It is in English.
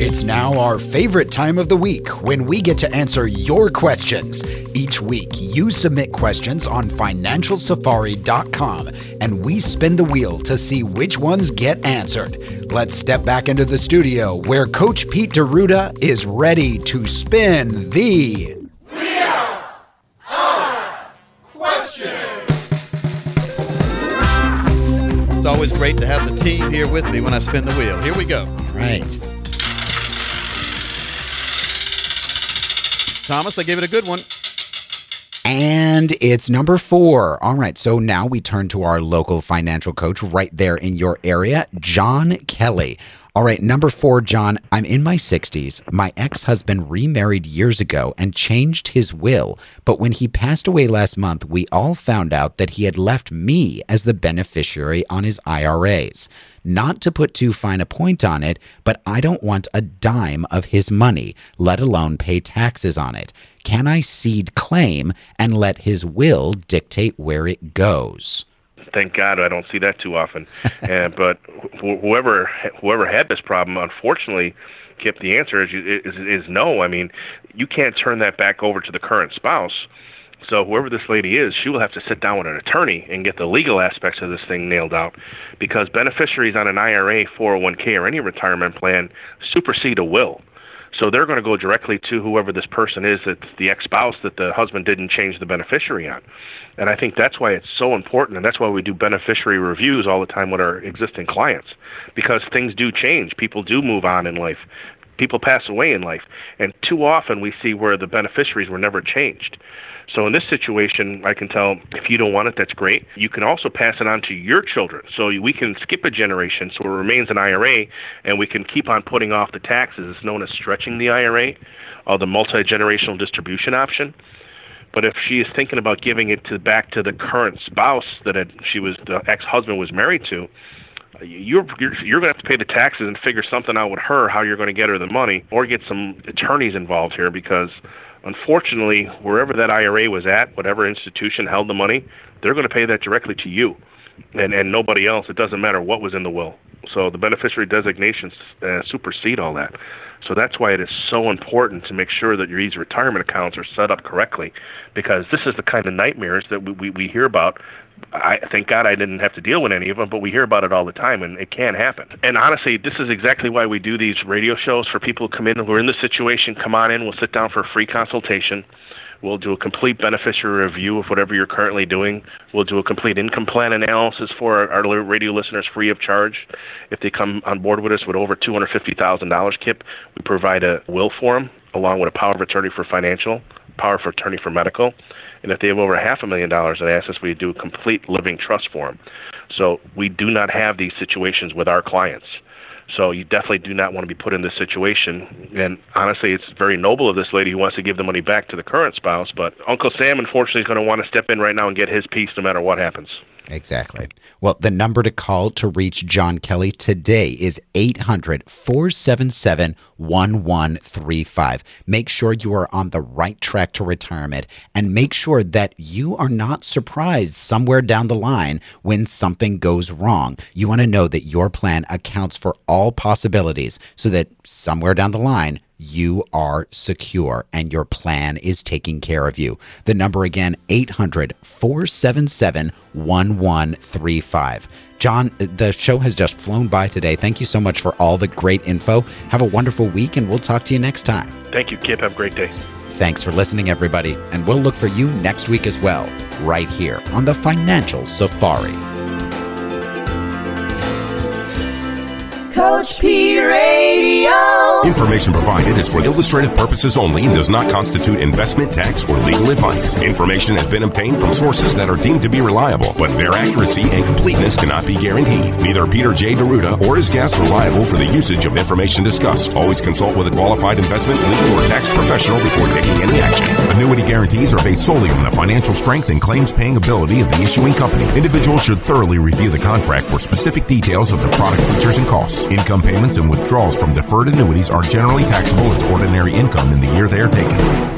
It's now our favorite time of the week when we get to answer your questions. Each week, you submit questions on financialsafari.com and we spin the wheel to see which ones get answered. Let's step back into the studio where Coach Pete D'Arruda is ready to spin the Wheel of Questions. It's always great to have the team here with me when I spin the wheel. Here we go. right. Thomas, I gave it a good one. And it's number 4. All right, so now we turn to our local financial coach right there in your area, John Kelly. All right, number 4, John, I'm in my 60s. My ex-husband remarried years ago and changed his will. But when he passed away last month, we all found out that he had left me as the beneficiary on his IRAs. Not to put too fine a point on it, but I don't want a dime of his money, let alone pay taxes on it. Can I cede claim and let his will dictate where it goes? Thank God I don't see that too often. But whoever had this problem, unfortunately, Kip, the answer is no. I mean, you can't turn that back over to the current spouse. So whoever this lady is, she will have to sit down with an attorney and get the legal aspects of this thing nailed out, because beneficiaries on an IRA, 401k, or any retirement plan supersede a will. So they're going to go directly to whoever this person is, that's the ex-spouse that the husband didn't change the beneficiary on. And I think that's why it's so important, and that's why we do beneficiary reviews all the time with our existing clients, because things do change. People do move on in life. People pass away in life. And too often we see where the beneficiaries were never changed. So in this situation, I can tell if you don't want it, that's great. You can also pass it on to your children. So we can skip a generation so it remains an IRA, and we can keep on putting off the taxes. It's known as stretching the IRA, or the multi-generational distribution option. But if she is thinking about giving it back to the current spouse that the ex-husband was married to, you're going to have to pay the taxes and figure something out with her, how you're going to get her the money, or get some attorneys involved here, because unfortunately, wherever that IRA was at, whatever institution held the money, they're going to pay that directly to you and nobody else. It doesn't matter what was in the will. So the beneficiary designations supersede all that. So that's why it is so important to make sure that these retirement accounts are set up correctly, because this is the kind of nightmares that we hear about. Thank God I didn't have to deal with any of them, but we hear about it all the time, and it can happen. And honestly, this is exactly why we do these radio shows for people who come in who are in this situation. Come on in. We'll sit down for a free consultation. We'll do a complete beneficiary review of whatever you're currently doing. We'll do a complete income plan analysis for our radio listeners free of charge. If they come on board with us with over $250,000, Kip, we provide a will for them, along with a power of attorney for financial, power of attorney for medical. And if they have over $500,000 in assets, we do a complete living trust for them. So we do not have these situations with our clients. So you definitely do not want to be put in this situation. And honestly, it's very noble of this lady who wants to give the money back to the current spouse. But Uncle Sam, unfortunately, is going to want to step in right now and get his piece no matter what happens. Exactly. Well, the number to call to reach John Kelly today is 800-477-1135. Make sure you are on the right track to retirement, and make sure that you are not surprised somewhere down the line when something goes wrong. You want to know that your plan accounts for all possibilities, so that somewhere down the line, you are secure and your plan is taking care of you. The number again, 800-477-1135. John, the show has just flown by today. Thank you so much for all the great info. Have a wonderful week, and we'll talk to you next time. Thank you, Kip. Have a great day. Thanks for listening, everybody. And we'll look for you next week as well, right here on the Financial Safari. Coach P Radio. Information provided is for illustrative purposes only and does not constitute investment, tax, or legal advice. Information has been obtained from sources that are deemed to be reliable, but their accuracy and completeness cannot be guaranteed. Neither Peter J. D'Arruda or his guests are liable for the usage of information discussed. Always consult with a qualified investment, legal, or tax professional before taking any action. Annuity guarantees are based solely on the financial strength and claims-paying ability of the issuing company. Individuals should thoroughly review the contract for specific details of the product features and costs. Income payments and withdrawals from deferred annuities are generally taxable as ordinary income in the year they are taken.